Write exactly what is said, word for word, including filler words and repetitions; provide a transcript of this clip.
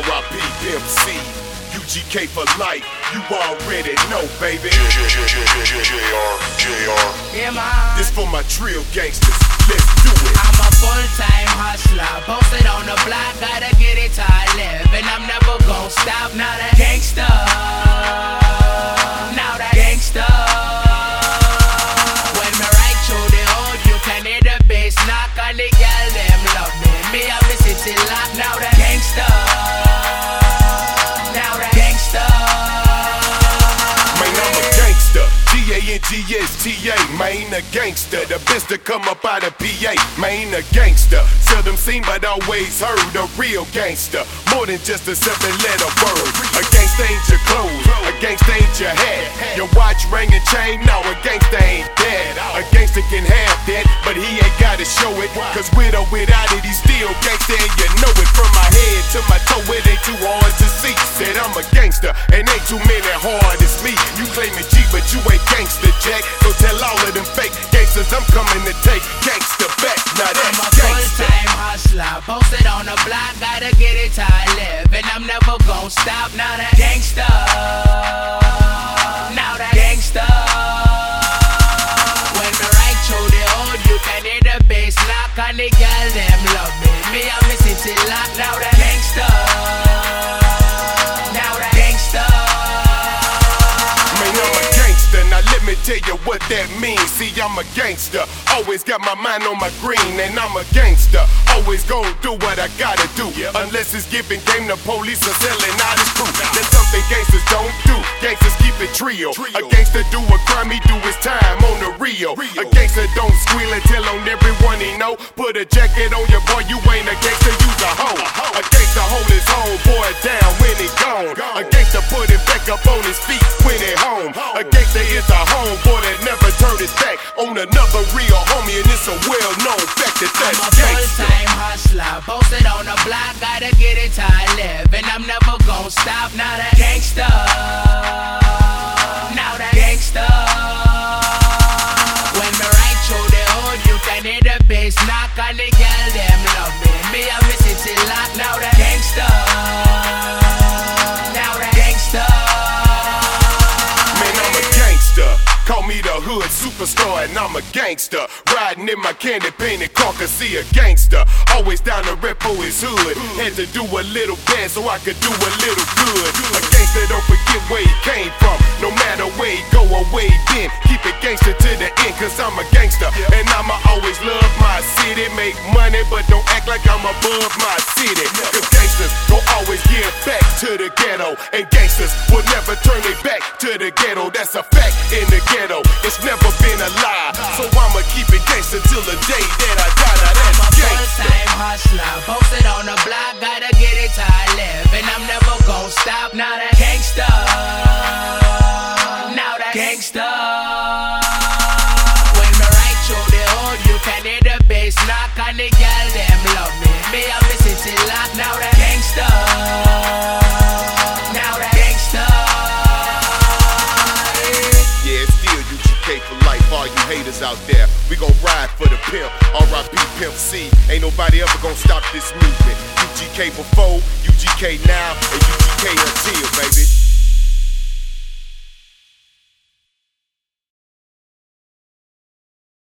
R I P Pimp C, U G K for life, you already know, baby. J R, J R. Yeah, man. This for my trill gangsters, let's do it. I'm a full-time hustler, posted on the block, gotta get it till I live, and I'm never gon' stop. Now that gangsta, now that gangsta. When me right through the hood, you can hear the bass knock, and the girl them love me. Me I miss it till lock. Now that gangsta, now that gangsta. Man, I'm a gangster, G A N G S T A, man, a gangster. The best to come up out of P A, man, a gangster. Seldom seen but always heard, a real gangster. More than just a seven letter word. A gangster ain't your clothes, a gangster ain't your hat. Your watch, ring and chain, no, a gangster ain't that. A gangster can have that, but he ain't gotta show it. Cause with or without it, he's still gangster, and you know it. From my head to my toe, it ain't too hard to see. Said I'm a gangster, and ain't too many hard as me. You claiming G, but you ain't gangster, Jack. So tell all of them fake gangsters I'm coming to take gangster back. Now I'm a that's gangster. full-time hustler, posted on the block, gotta get it till I live, and I'm never gon' stop. Now that gangsta, now that gangsta. When me right through the hood, you can hear the bass knock, and the girl them love me. Me I miss it till lock. Now that gangsta, now that gangsta. Man, I'm a gangster, now let me tell you what that means. See, I'm a gangster, always got my mind on my green, and I'm a gangster, always gon' do what I gotta do. Unless it's giving game to police or selling out his crew. That's something gangsters don't do, gangsters keep it trio. A gangster do a crime, he do his time on the Rio. A gangster don't squeal and tell on everyone he know. Put a jacket on your boy, you ain't a gangster, you's a hoe. A gangster hold his homeboy down when he gone. A gangster put him back up on his feet when he home. A gangster is a homeboy that never turned his back on another real homie, and it's a well-known fact that that's I'm a gangster. full-time hustler, posted on the block, gotta get it till I live, and I'm never gon' stop. Now that gangsta, now that gangsta. When me right through the hood, you can hear the bass knock, and the girl them love me. Me I miss it till lock. Now that gangsta, now that gangsta. Man, I'm a gangster. Call me the hood superstar, and I'm a gangster. Riding in my candy painted car, cause see a gangster. Always down to rep for his hood. Had to do a little bad so I could do a little good. A gangster don't forget where he came from. No matter where he go or where he been, keep it gangster to the end, cause I'm a gangster. And I'ma always love my city. Make money, but don't act like I'm above my city. Cause gangsters gon' always give back to the ghetto, and gangsters will never turn their back to the ghetto. That's a fact in the ghetto, it's never been a lie. So I'ma keep it gangster till the day that I die. Now I'm a that's gangster. full-time hustler, posted on the block, gotta get it till I live, and I'm never gon' stop. Now that gangsta, now that gangsta. When me right through the hood, you can hear the bass knock, and the girl them love me. Me I miss it till lock. Now that gangsta, now that gangsta. Yeah, it's still U G K for life, all you haters out there. We gon' ride for the pimp, R I P Pimp C. Ain't nobody ever gon' stop this movement. U G K before, U G K now, and U G K until, baby.